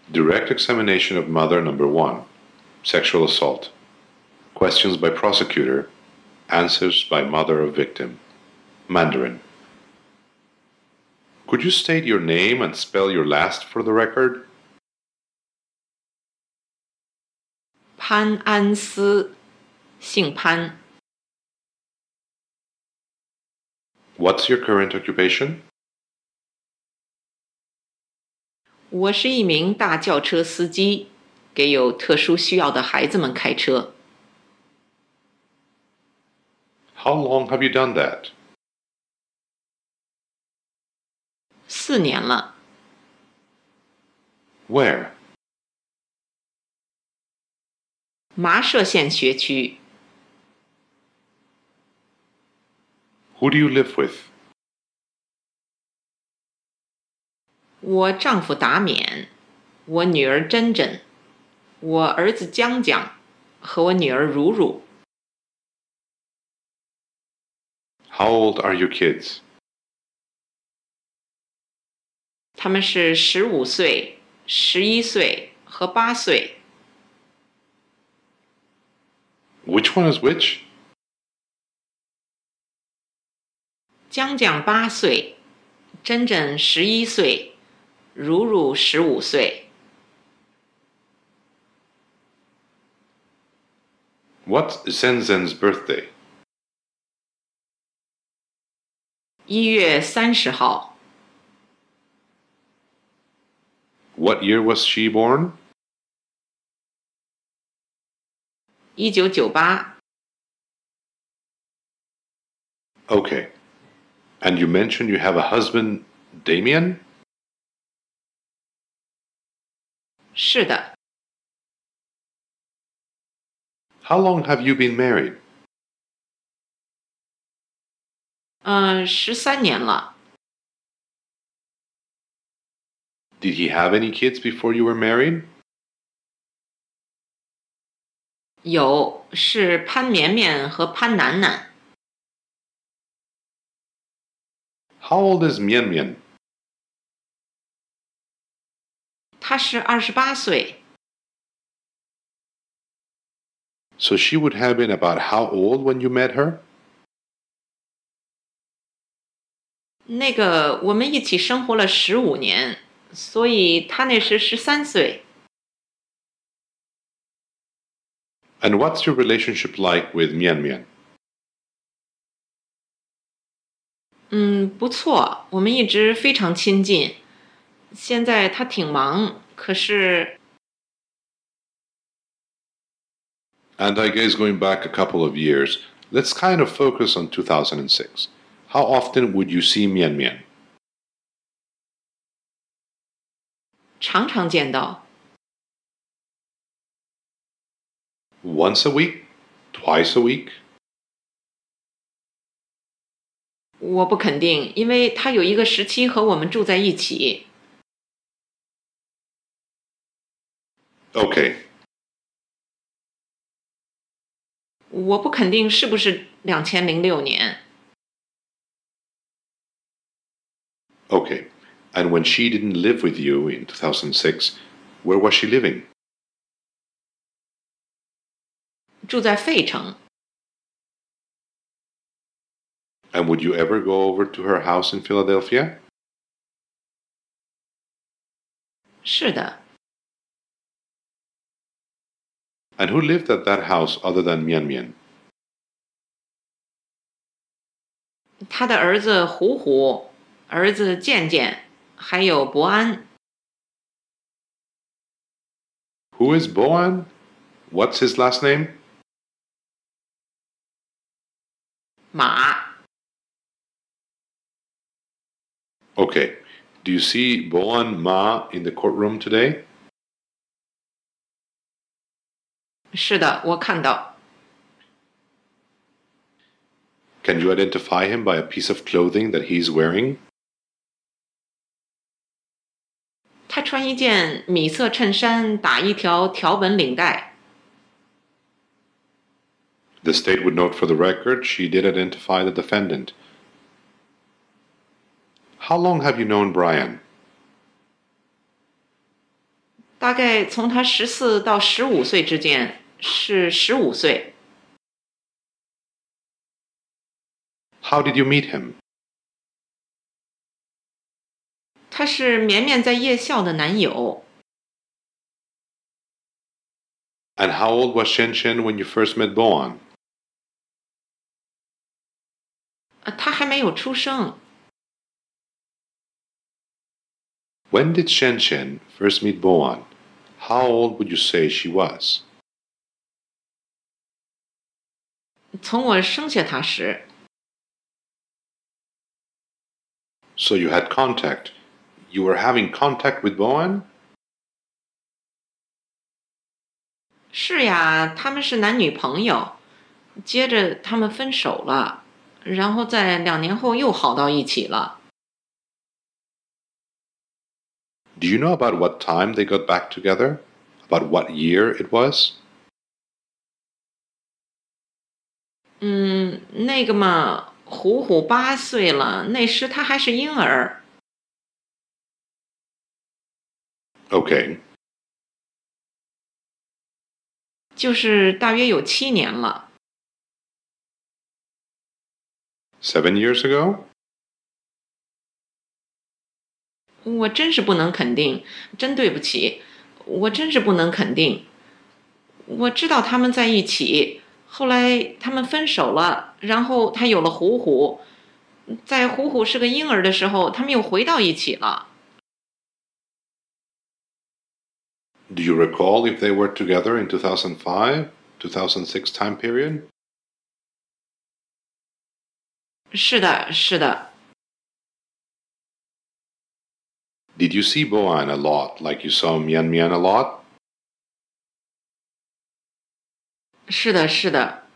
Direct examination of mother number 1. Sexual assault. Questions by prosecutor. Answers by mother of victim. Mandarin. Could you state your name and spell your last for the record? 潘安斯，姓潘。 What's your current occupation? 我是一名大轿车司机，给有特殊需要的孩子们开车。 How long have you done that? 4年了。 Where? 麻舍县学区。 Who do you live with? 我丈夫达勉，我女儿珍珍，我儿子江江，和我女儿如如。 How old are your kids? 他们是15岁、11岁和8岁。 Which one is which? 江江8岁，珍珍11岁，如如15岁。 What's Zenzen's birthday? 1月30号。 What year was she born? 1998。 Okay. And you mentioned you have a husband, Damien? 是的。 How long have you been married? 13年了。 Did he have any kids before you were married? 有，是潘绵绵和潘楠楠。 How old is Mian Mian? 她是28岁。 So she would have been about how old when you met her? 那个，我们一起生活了15年，所以她那时13岁。 And what's your relationship like with Mian Mian? 不错，我们一直非常亲近。现在她挺忙，可是 And I guess going back a couple of years, let's kind of focus on 2006. How often would you see Mian Mian? 常常见到。 Once a week? Twice a week? 我不肯定，因为她有一个时期和我们住在一起。 Okay. 我不肯定是不是2006年。 Okay. And when she didn't live with you in 2006, where was she living? 住在费城。 And would you ever go over to her house in Philadelphia? 是的。 And who lived at that house other than Mian Mian? 他的儿子虎虎，儿子健健，还有伯安。 Who is Boan? What's his last name? 马。 Okay. Do you see Boan Ma in the courtroom today? 是的，我看到。 Can you identify him by a piece of clothing that he's wearing? 他穿一件米色衬衫，打一条条纹领带。 The state would note for the record she did identify the defendant. How long have you known Brian? 大概从他14到15岁之间，是15岁。 How did you meet him? 他是绵绵在夜校的男友。 And how old was Shenshen when you first met Boan? 他还没有出生。 When did Shenshen first meet Boan? How old would you say she was? 从我生下他时。 So you had contact. You were having contact with Boan? 是呀，他们是男女朋友，接着他们分手了，然后在2年后又好到一起了。 Do you know about what time they got back together? About what year it was? 那个嘛，虎虎8岁了，那时他还是婴儿。 Okay. 就是大约有7年了。 7 years ago? 我真是不能肯定，真对不起，我真是不能肯定。我知道他们在一起，后来他们分手了，然后他有了虎虎，在虎虎是个婴儿的时候，他们又回到一起了。 Do you recall if they were together in 2005, 2006 time period? 是的，是的。 Did you see Boan a lot, like you saw Mian Mian a lot? 是的，是的。